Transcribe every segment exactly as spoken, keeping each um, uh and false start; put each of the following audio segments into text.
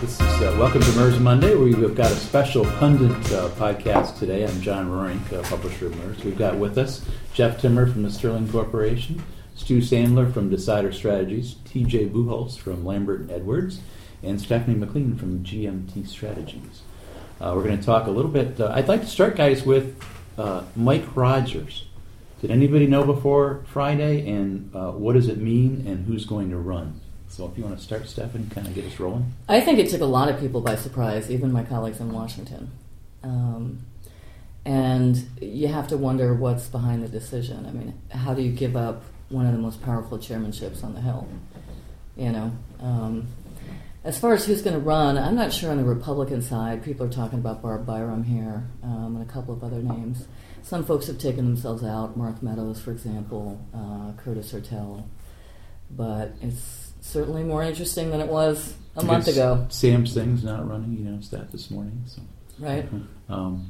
This is uh, Welcome to MERS Monday. We've got a special pundit uh, podcast today. I'm John Roehring, uh, publisher of MERS. We've got with us Jeff Timmer from the Sterling Corporation, Stu Sandler from Decider Strategies, T J Buchholz from Lambert and Edwards, and Stephanie McLean from G M T Strategies. Uh, we're going to talk a little bit. Uh, I'd like to start, guys, with uh, Mike Rogers. Did anybody know before Friday, and uh, what does it mean, and who's going to run? So if you want to start, Stephanie, kind of get us rolling. I think it took a lot of people by surprise, even my colleagues in Washington. Um, and you have to wonder what's behind the decision. I mean, how do you give up one of the most powerful chairmanships on the Hill? You know, um, as far as who's going to run, I'm not sure on the Republican side. People are talking about Barb Byram here um, and a couple of other names. Some folks have taken themselves out, Mark Meadows, for example, uh, Curtis Hertel. But it's certainly more interesting than it was a I month ago. Sam Singh's not running. You announced that this morning. So. Right. Um,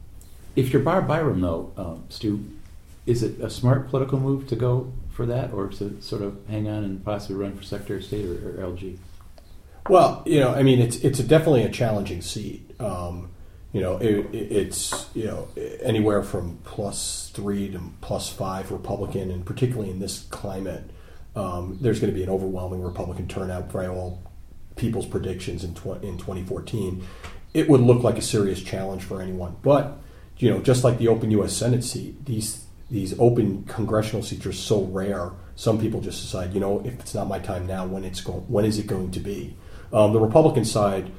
if you're Barb Byram, though, uh, Stu, is it a smart political move to go for that, or to sort of hang on and possibly run for Secretary of State or, or L G? Well, you know, I mean, it's it's a definitely a challenging seat. Um, you know, it, it's you know anywhere from plus three to plus five Republican, and particularly in this climate. Um, there's going to be an overwhelming Republican turnout by all people's predictions in tw- in twenty fourteen. It would look like a serious challenge for anyone. But, you know, just like the open U S Senate seat, these these open congressional seats are so rare. Some people just decide, you know, if it's not my time now, when it's going, when is it going to be? Um, the Republican side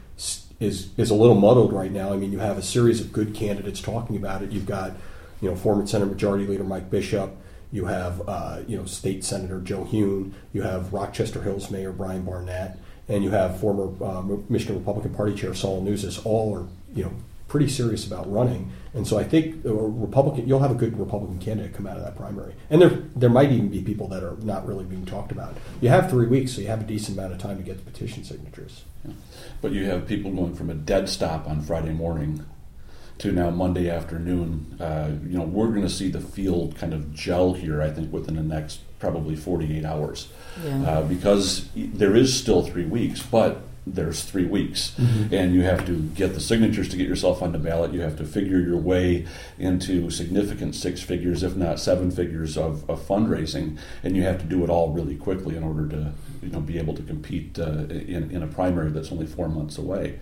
is is a little muddled right now. I mean, you have a series of good candidates talking about it. You've got, you know, former Senate Majority Leader Mike Bishop. You have, uh, you know, State Senator Joe Hune. You have Rochester Hills Mayor Brian Barnett, and you have former uh, Michigan Republican Party Chair Saul Nuzes. All are, you know, pretty serious about running. And so I think a Republican, you'll have a good Republican candidate come out of that primary. And there, there might even be people that are not really being talked about. You have three weeks, so you have a decent amount of time to get the petition signatures. Yeah. But you have people going from a dead stop on Friday morning to now Monday afternoon. Uh, you know, we're going to see the field kind of gel here, I think, within the next probably forty-eight hours. Yeah. Uh, because there is still three weeks, but there's three weeks. Mm-hmm. And you have to get the signatures to get yourself on the ballot. You have to figure your way into significant six figures, if not seven figures of, of fundraising. And you have to do it all really quickly in order to, you know, be able to compete uh, in, in a primary that's only four months away.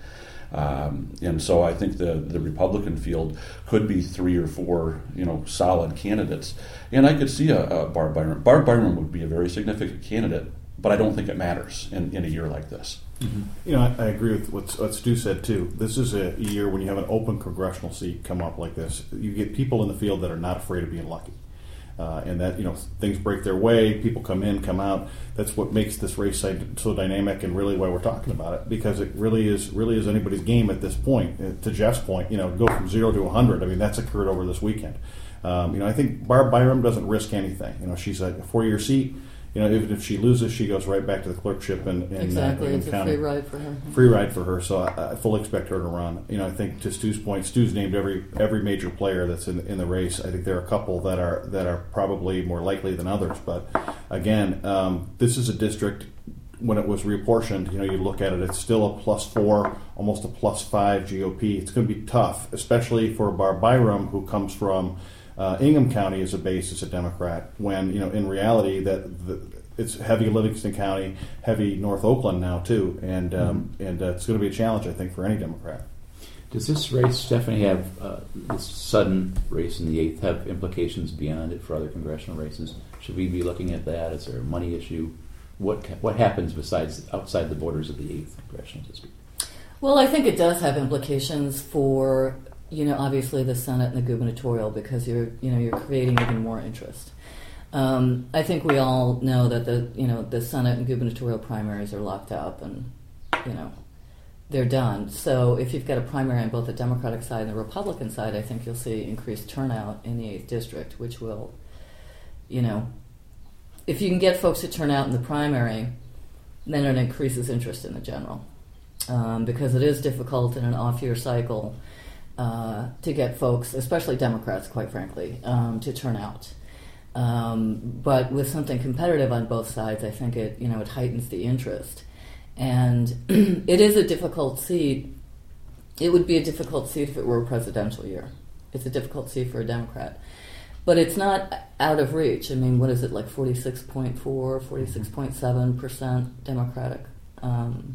Um, and so I think the, the Republican field could be three or four, you know, solid candidates. And I could see a, a Barb Byram. Barb Byram would be a very significant candidate, but I don't think it matters in, in a year like this. Mm-hmm. You know, I, I agree with what, what Stu said, too. This is a year when you have an open congressional seat come up like this. You get people in the field that are not afraid of being lucky. Uh, and that, you know, things break their way, people come in, come out. That's what makes this race so dynamic, and really why we're talking about it, because it really is really is anybody's game at this point. Uh, to Jeff's point, you know, go from zero to one hundred. I mean, that's occurred over this weekend. Um, you know, I think Barb Byram doesn't risk anything. You know, she's a four-year seat. You know, even if she loses, she goes right back to the clerkship in, in exactly. Uh, in it's county. a free ride for her. Free ride for her. So I, I fully expect her to run. You know, I think to Stu's point, Stu's named every every major player that's in in the race. I think there are a couple that are that are probably more likely than others. But again, um, this is a district. When it was reapportioned, you know, you look at it, it's still a plus four, almost a plus five G O P. It's going to be tough, especially for Barb Byram, who comes from uh, Ingham County as a base as a Democrat. When, you know, in reality that the it's heavy Livingston County, heavy North Oakland now too, and um, mm-hmm. and uh, it's going to be a challenge, I think, for any Democrat. Does this race, Stephanie, have uh, this sudden race in the eighth have implications beyond it for other congressional races? Should we be looking at that? Is there a money issue? What what happens besides outside the borders of the eighth congressional district? Well, I think it does have implications for, you know, obviously the Senate and the gubernatorial, because you're you know you're creating even more interest. Um, I think we all know that the you know the Senate and gubernatorial primaries are locked up, and you know they're done. So if you've got a primary on both the Democratic side and the Republican side, I think you'll see increased turnout in the eighth district, which will, you know, if you can get folks to turn out in the primary, then it increases interest in the general, um, because it is difficult in an off-year cycle uh, to get folks, especially Democrats, quite frankly, um, to turn out. Um, but with something competitive on both sides, I think it, you know, it heightens the interest. And it is a difficult seat. It would be a difficult seat if it were a presidential year. It's a difficult seat for a Democrat. But it's not out of reach. I mean, what is it, like forty-six point four, forty-six point seven percent Democratic? Um,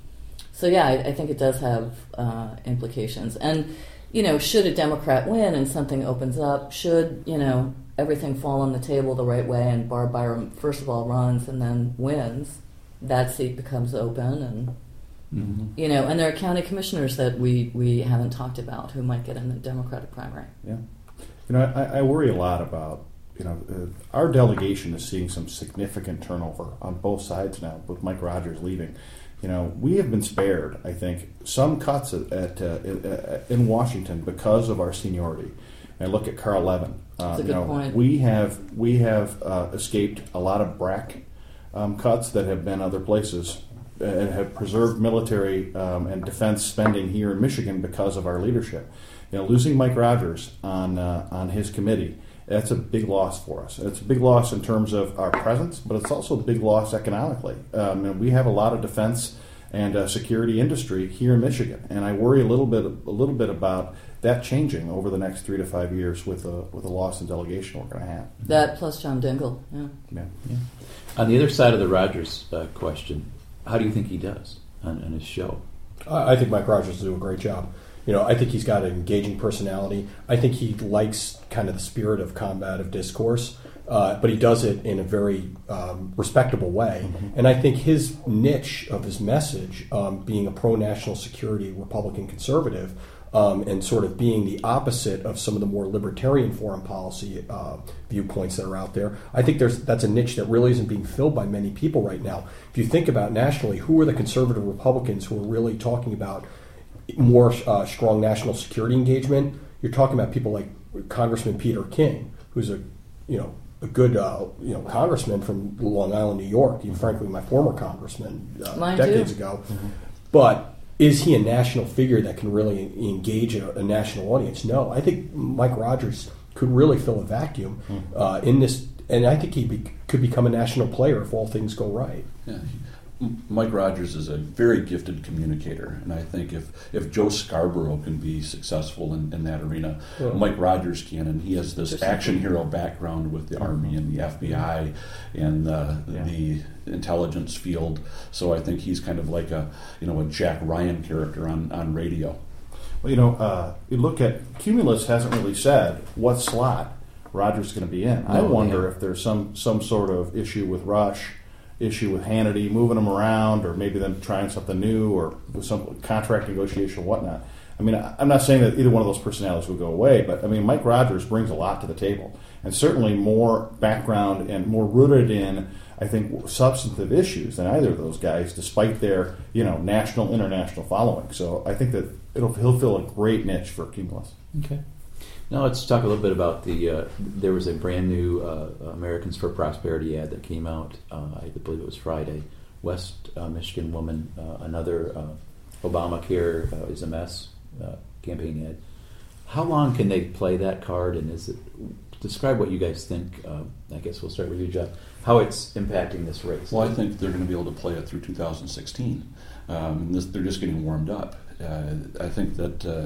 so, yeah, I, I think it does have uh, implications. And, you know, should a Democrat win and something opens up, should, you know, everything fall on the table the right way and Barb Byram, first of all, runs and then wins, that seat becomes open. And, mm-hmm. you know, and there are county commissioners that we, we haven't talked about who might get in the Democratic primary. Yeah. You know, I, I worry a lot about, you know, uh, our delegation is seeing some significant turnover on both sides now, with Mike Rogers leaving. You know, we have been spared, I think, some cuts at, at uh, in Washington because of our seniority. And I look at Carl Levin. Uh, That's a good you know, point. We have we have uh, escaped a lot of B R A C um, cuts that have been other places and have preserved military um, and defense spending here in Michigan because of our leadership. You know, losing Mike Rogers on uh, on his committee, that's a big loss for us. It's a big loss in terms of our presence, but it's also a big loss economically. Um, and we have a lot of defense and uh, security industry here in Michigan, and I worry a little bit a little bit about that changing over the next three to five years with a with a loss in delegation we're going to have. That plus John Dingell, yeah. Yeah. Yeah. On the other side of the Rogers uh, question, how do you think he does on, on his show? I think Mike Rogers will do a great job. You know, I think he's got an engaging personality. I think he likes kind of the spirit of combative discourse, uh, but he does it in a very um, respectable way. Mm-hmm. And I think his niche of his message, um, being a pro-national security Republican conservative, um, and sort of being the opposite of some of the more libertarian foreign policy uh, viewpoints that are out there, I think there's that's a niche that really isn't being filled by many people right now. If you think about nationally, who are the conservative Republicans who are really talking about more uh, strong national security engagement? You're talking about people like Congressman Peter King, who's a you know a good uh, you know congressman from Long Island, New York. Even frankly, my former congressman uh, Mine decades too. ago. Mm-hmm. But is he a national figure that can really engage a, a national audience? No, I think Mike Rogers could really fill a vacuum uh, in this, and I think he be, could become a national player if all things go right. Yeah. Mike Rogers is a very gifted communicator, and I think if, if Joe Scarborough can be successful in, in that arena, yeah. Mike Rogers can, and he has this action hero background with the Army and the F B I and uh, yeah. the intelligence field, so I think he's kind of like a you know a Jack Ryan character on, on radio. Well, you know, uh, you look at Cumulus hasn't really said what slot Rogers is going to be in. I wonder yeah. if there's some some sort of issue with Rush, issue with Hannity, moving them around, or maybe them trying something new, or with some contract negotiation or whatnot. I mean, I'm not saying that either one of those personalities will go away, but I mean, Mike Rogers brings a lot to the table, and certainly more background and more rooted in, I think, substantive issues than either of those guys, despite their you know national, international following. So I think that it'll he'll fill a great niche for Cumulus. Okay. Now let's talk a little bit about the. Uh, there was a brand new uh, Americans for Prosperity ad that came out. Uh, I believe it was Friday. West uh, Michigan woman, uh, another uh, Obamacare uh, is a mess uh, campaign ad. How long can they play that card? And is it describe what you guys think? Uh, I guess we'll start with you, Jeff. How it's impacting this race? Well, I think they're going to be able to play it through two thousand sixteen. Um, this, they're just getting warmed up. Uh, I think that uh,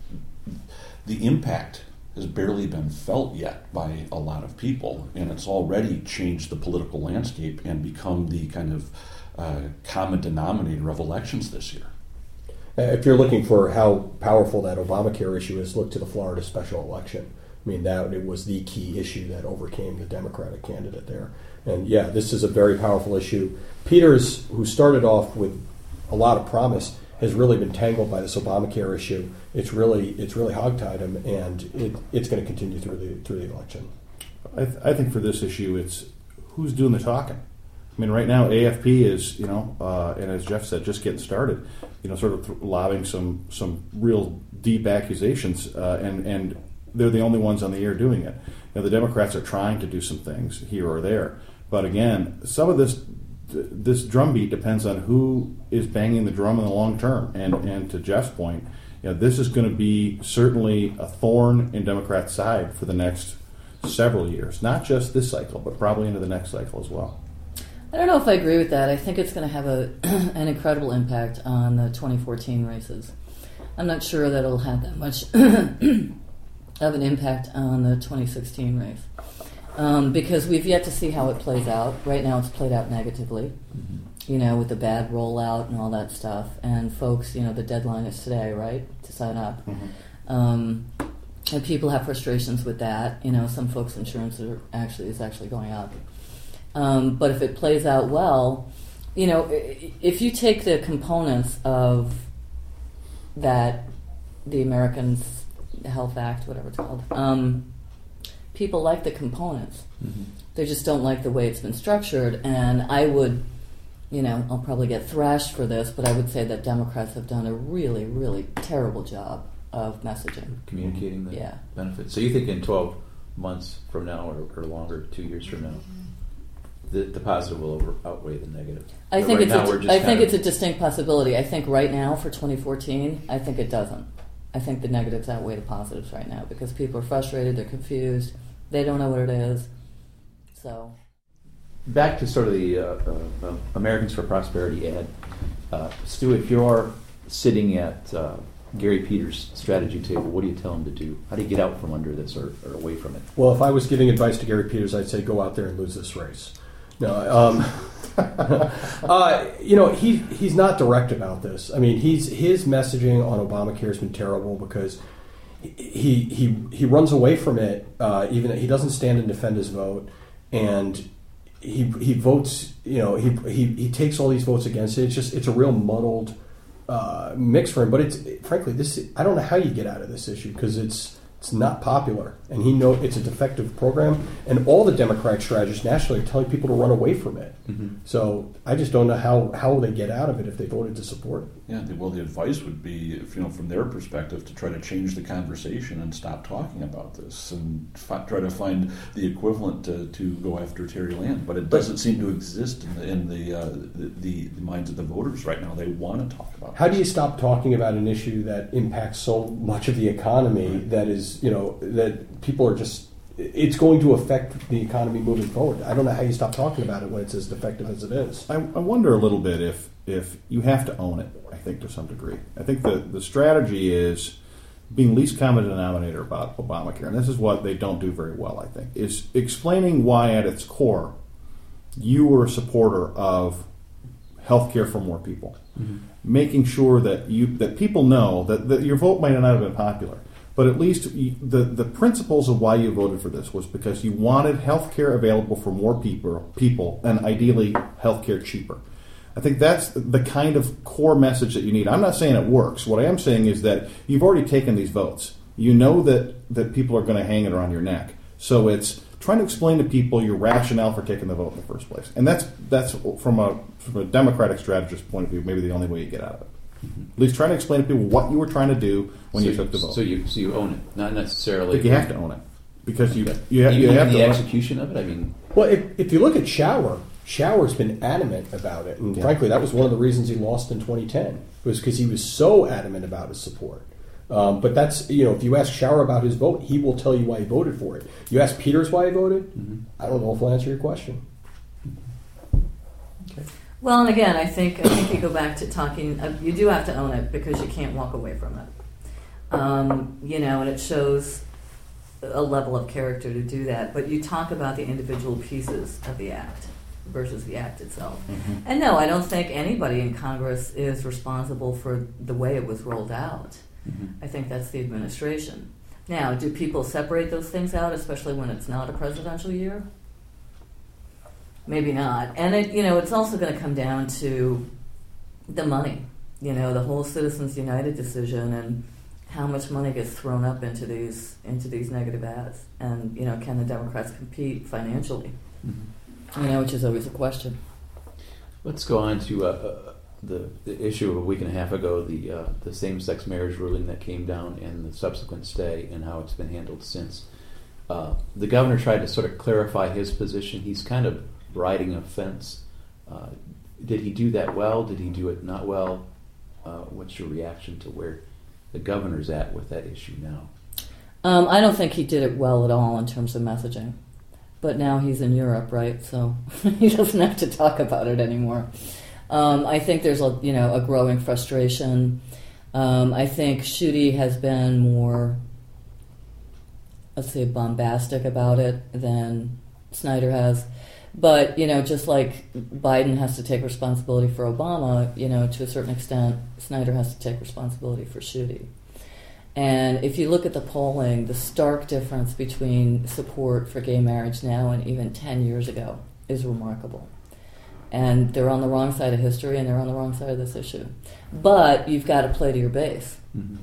the impact has barely been felt yet by a lot of people, and it's already changed the political landscape and become the kind of uh, common denominator of elections this year. If you're looking for how powerful that Obamacare issue is, look to the Florida special election. I mean, that it was the key issue that overcame the Democratic candidate there. And yeah, this is a very powerful issue. Peters, who started off with a lot of promise, has really been tangled by this Obamacare issue. It's really it's really hogtied him, and it, it's going to continue through the through the election. I, th- I think for this issue, it's who's doing the talking. I mean, right now A F P is you know, uh, and as Jeff said, just getting started. You know, sort of th- lobbing some some real deep accusations, uh, and and they're the only ones on the air doing it. You know, the Democrats are trying to do some things here or there, but again, some of this. This drumbeat depends on who is banging the drum in the long term. And and to Jeff's point, you know, this is going to be certainly a thorn in Democrats' side for the next several years. Not just this cycle, but probably into the next cycle as well. I don't know if I agree with that. I think it's going to have a an incredible impact on the twenty fourteen races. I'm not sure that it'll have that much of an impact on the twenty sixteen race. Um, because we've yet to see how it plays out. Right now it's played out negatively, mm-hmm. you know, with the bad rollout and all that stuff. And folks, you know, the deadline is today, right, to sign up. Mm-hmm. Um, and people have frustrations with that. You know, some folks' insurance are actually is actually going up. Um, but if it plays out well, you know, if you take the components of that, the Americans Health Act, whatever it's called, um, people like the components. Mm-hmm. They just don't like the way it's been structured. And I would, you know, I'll probably get thrashed for this, but I would say that Democrats have done a really, really terrible job of messaging. Communicating the yeah. benefits. So you think in twelve months from now or, or longer, two years from now, the, the positive will over, outweigh the negative? I think, right it's, now, a, we're just I think of, it's a distinct possibility. I think right now for twenty fourteen, I think it doesn't. I think the negatives outweigh the positives right now because people are frustrated, they're confused, they don't know what it is. So, back to sort of the uh, uh, uh, Americans for Prosperity ad. Uh, Stu, if you're sitting at uh, Gary Peters' strategy table, what do you tell him to do? How do you get out from under this or, or away from it? Well, if I was giving advice to Gary Peters, I'd say go out there and lose this race. No, um, uh, you know, he he's not direct about this. I mean, he's his messaging on Obamacare has been terrible because he he he runs away from it. Uh, even he doesn't stand and defend his vote, and he he votes. You know, he he he takes all these votes against it. It's just it's a real muddled uh, mix for him. But it's frankly this. I don't know how you get out of this issue because it's. It's not popular, and he know it's a defective program. And all the Democratic strategists nationally are telling people to run away from it. Mm-hmm. So I just don't know how, how they get out of it if they voted to support it. Yeah, well, the advice would be, if, you know, from their perspective, to try to change the conversation and stop talking about this, and f- try to find the equivalent to, to go after Terry Land. But it doesn't seem to exist in the in the, uh, the, the the minds of the voters right now. They want to talk about. How this. do you stop talking about an issue that impacts so much of the economy right. that is, you know, that people are just, it's going to affect the economy moving forward. I don't know how you stop talking about it when it's as defective as it is. I, I wonder a little bit if if you have to own it, I think, to some degree. I think the, the strategy is being least common denominator about Obamacare, and this is what they don't do very well, I think, is explaining why at its core you were a supporter of health care for more people. Mm-hmm. Making sure that you that people know that, that your vote might not have been popular. But at least you, the, the principles of why you voted for this was because you wanted health care available for more people, people, and ideally health care cheaper. I think that's the kind of core message that you need. I'm not saying it works. What I am saying is that you've already taken these votes. You know that, that people are going to hang it around your neck. So it's trying to explain to people your rationale for taking the vote in the first place. And that's that's from a, from a Democratic strategist point of view, maybe the only way you get out of it. At least trying to explain to people what you were trying to do when so you took the vote. So you so you own it, not necessarily. I think you have to own it because you okay. you, have, you have the to execution of it. I mean, well, if, if you look at Shower, Shower's been adamant about it, and yeah. frankly, that was one of the reasons he lost in twenty ten was because he was so adamant about his support. Um, but that's, you know, if you ask Shower about his vote, he will tell you why he voted for it. You ask Peters why he voted, mm-hmm. I don't know if he'll answer your question. Okay. Well, and again, I think I think you go back to talking. Uh, you do have to own it because you can't walk away from it. Um, you know, and it shows a level of character to do that. But you talk about the individual pieces of the act versus the act itself. Mm-hmm. And no, I don't think anybody in Congress is responsible for the way it was rolled out. Mm-hmm. I think that's the administration. Now, do people separate those things out, especially when it's not a presidential year? Maybe not. And, it, you know, it's also going to come down to the money. You know, the whole Citizens United decision and how much money gets thrown up into these into these negative ads. And, you know, can the Democrats compete financially? Mm-hmm. You know, which is always a question. Let's go on to uh, uh, the, the issue of a week and a half ago, the uh, the same-sex marriage ruling that came down and the subsequent stay and how it's been handled since. Uh, the governor tried to sort of clarify his position. He's kind of riding a fence. Uh, did he do that well? Did he do it not well? Uh, what's your reaction to where the governor's at with that issue now? Um, I don't think he did it well at all in terms of messaging. but now he's in Europe, right? So he doesn't have to talk about it anymore. Um, I think there's a you know a growing frustration. Um, I think Schuette has been more, let's say, bombastic about it than Snyder has. But, you know, just like Biden has to take responsibility for Obama, you know, to a certain extent, Snyder has to take responsibility for Schuette. And if you look at the polling, the stark difference between support for gay marriage now and even ten years ago is remarkable. And they're on the wrong side of history, and they're on the wrong side of this issue. But you've got to play to your base. Mm-hmm.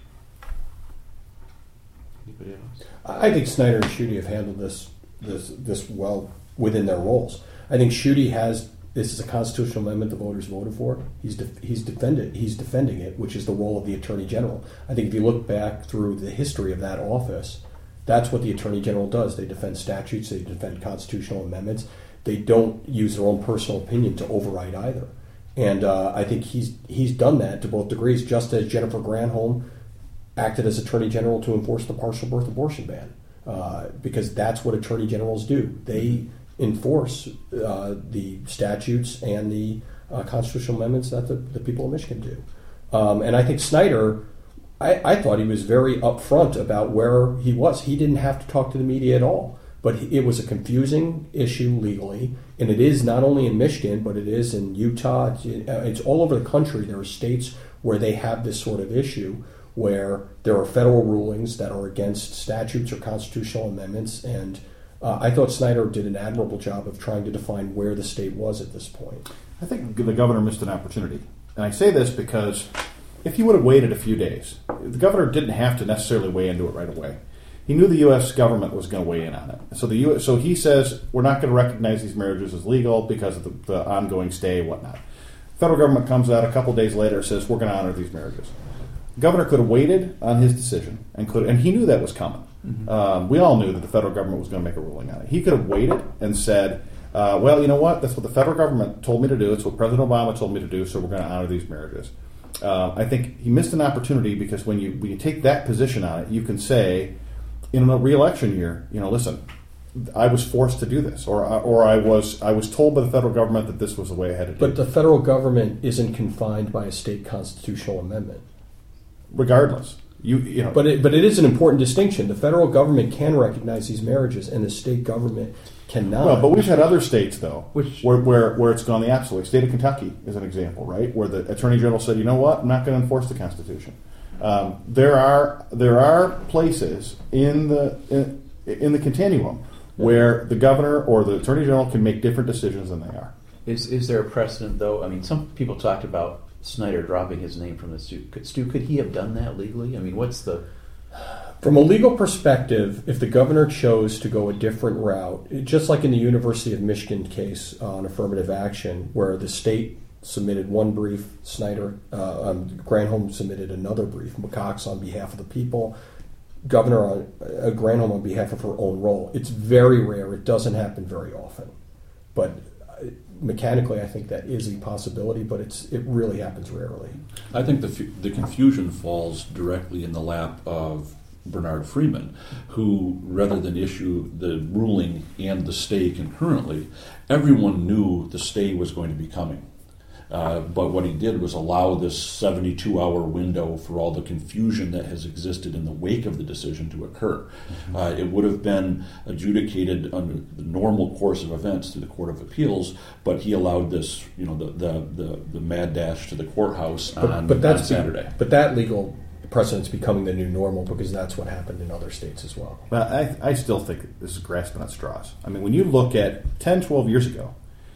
Anybody else? I think Snyder and Schuette have handled this this this well within their roles. I think Schuette has this is a constitutional amendment the voters voted for. He's de- he's defended he's defending it, which is the role of the Attorney General. I think if you look back through the history of that office, that's what the Attorney General does. They defend statutes, they defend constitutional amendments. They don't use their own personal opinion to override either. And uh, I think he's he's done that to both degrees, just as Jennifer Granholm acted as Attorney General to enforce the partial birth abortion ban, uh, because that's what Attorney Generals do. They enforce uh, the statutes and the uh, constitutional amendments that the, the people of Michigan do. Um, and I think Snyder, I, I thought he was very upfront about where he was. He didn't have to talk to the media at all. But it was a confusing issue legally, and it is not only in Michigan, but it is in Utah. It's, it's all over the country. There are states where they have this sort of issue where there are federal rulings that are against statutes or constitutional amendments, and uh, I thought Snyder did an admirable job of trying to define where the state was at this point. I think the governor missed an opportunity. And I say this because if he would have waited a few days, the governor didn't have to necessarily weigh into it right away. He knew the U S government was going to weigh in on it. So the U S, so he says, we're not going to recognize these marriages as legal because of the, the ongoing stay and whatnot. The federal government comes out a couple days later and says, we're going to honor these marriages. The governor could have waited on his decision, and could, and he knew that was coming. Mm-hmm. Um, we all knew that the federal government was going to make a ruling on it. He could have waited and said, uh, well, you know what? That's what the federal government told me to do. It's what President Obama told me to do, so we're going to honor these marriages. Uh, I think he missed an opportunity because when you when you take that position on it, you can say, in a re-election year, you know, listen, I was forced to do this, or or I was I was told by the federal government that this was the way I had to do it. But the federal government isn't confined by a state constitutional amendment. Regardless, you you know. But it, but it is an important distinction. The federal government can recognize these marriages, and the state government cannot. Well, but we've had other states though, Which, where, where where it's gone the opposite way. State of Kentucky is an example, right, where the Attorney General said, you know what, I'm not going to enforce the Constitution. Um, there are there are places in the in, in the continuum where the governor or the Attorney General can make different decisions than they are. Is is there a precedent though? I mean, some people talked about Snyder dropping his name from the Stu. Could, Stu, could he have done that legally? I mean, what's the... From a legal perspective, if the governor chose to go a different route, just like in the University of Michigan case on affirmative action, where the state submitted one brief, Snyder, uh, um, Granholm submitted another brief, McCox on behalf of the people, Governor on, uh, Granholm on behalf of her own role. It's very rare. It doesn't happen very often. But mechanically, I think that is a possibility, but it's it really happens rarely. I think the the confusion falls directly in the lap of Bernard Freeman, who, rather than issue the ruling and the stay concurrently, everyone knew the stay was going to be coming. Uh, but what he did was allow this seventy-two hour window for all the confusion that has existed in the wake of the decision to occur. Mm-hmm. Uh, it would have been adjudicated under the normal course of events through the Court of Appeals, but he allowed this, you know, the the, the, the mad dash to the courthouse but, on, but that's on Saturday. Be, but that legal precedent's becoming the new normal because that's what happened in other states as well. But I, I still think this is grasping at straws. I mean, when you look at ten, twelve years ago,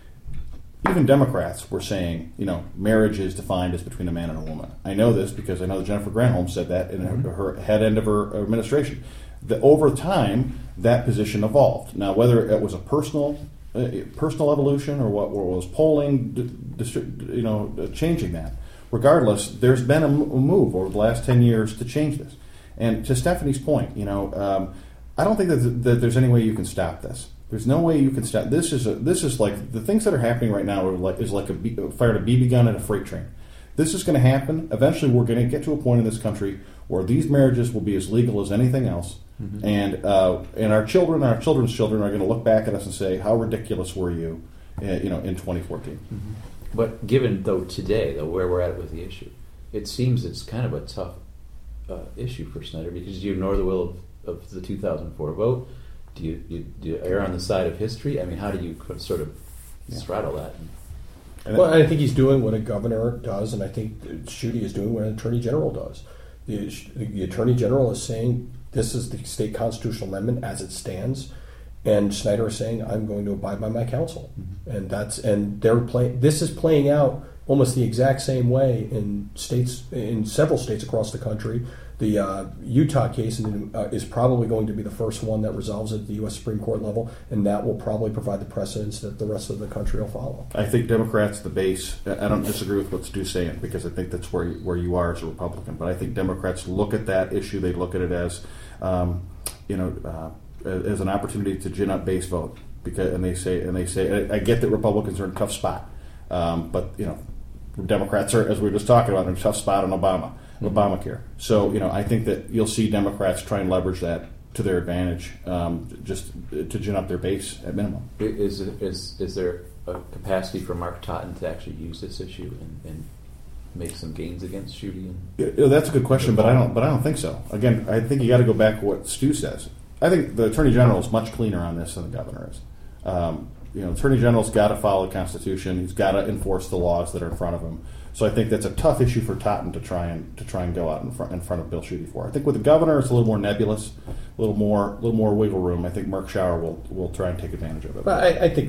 even Democrats were saying, you know, marriage is defined as between a man and a woman. I know this because I know that Jennifer Granholm said that in her, her head end of her administration. The, over time, that position evolved. Now, whether it was a personal uh, personal evolution or what or was polling, d- distri- you know, changing that, regardless, there's been a move over the last ten years to change this. And to Stephanie's point, you know, um, I don't think that, that there's any way you can stop this. There's no way you can stop. This is a, this is like the things that are happening right now are like is like a B, fired a B B gun at a freight train. This is going to happen. Eventually, we're going to get to a point in this country where these marriages will be as legal as anything else, Mm-hmm. And uh, and our children, our children's children, are going to look back at us and say, "How ridiculous were you, uh, you know, in twenty fourteen?" Mm-hmm. But given though today, though where we're at with the issue, it seems it's kind of a tough uh, issue for Snyder because you ignore the will of, of the two thousand four vote. Do you, you do you err on the side of history? I mean, how do you sort of yeah. straddle that? And well, I think he's doing what a governor does, and I think Schuette is doing what an attorney general does. The, the attorney general is saying this is the state constitutional amendment as it stands, and Snyder is saying I'm going to abide by my counsel, mm-hmm. and that's and they're playing. This is playing out almost the exact same way in states in several states across the country. The uh, Utah case uh, is probably going to be the first one that resolves at the U S Supreme Court level, and that will probably provide the precedence that the rest of the country will follow. I think Democrats, the base, I don't disagree with what Stu's saying because I think that's where you, where you are as a Republican, but I think Democrats look at that issue, they look at it as, um, you know, uh, as an opportunity to gin up base vote, because, and they say, and they say, I, I get that Republicans are in a tough spot, um, but, you know, Democrats are, as we were just talking about, in a tough spot on Obama. Obamacare. So, you know, I think that you'll see Democrats try and leverage that to their advantage, um, just to gin up their base at minimum. Is is is there a capacity for Mark Totten to actually use this issue and, and make some gains against Schuette? And yeah, that's a good question, but I don't. But I don't think so. Again, I think you got to go back to what Stu says. I think the Attorney General is much cleaner on this than the governor is. Um, you know, the Attorney General's got to follow the Constitution. He's got to enforce the laws that are in front of him. So I think that's a tough issue for Totten to try and to try and go out in front in front of Bill Schuette for. I think with the governor, it's a little more nebulous, a little more, a little more wiggle room. I think Mark Schauer will will try and take advantage of it. But I, I think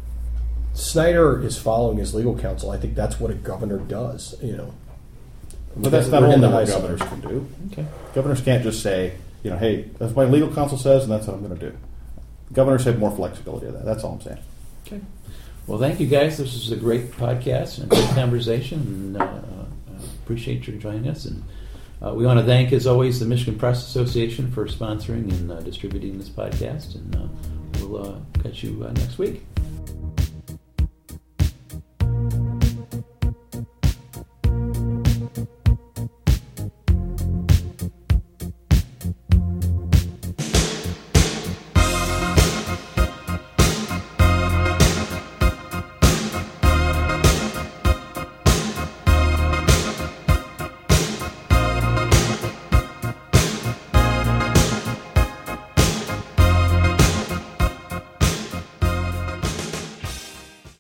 Snyder is following his legal counsel. I think that's what a governor does. You know, but that's not only what governors can do. Okay, governors can't just say, you know, hey, that's what my legal counsel says, and that's what I'm going to do. Governors have more flexibility of that. That's all I'm saying. Okay. Well, thank you, guys. This was a great podcast and a great conversation, and uh, uh, appreciate you joining us. And uh, we want to thank, as always, the Michigan Press Association for sponsoring and uh, distributing this podcast. And uh, we'll uh, catch you uh, next week.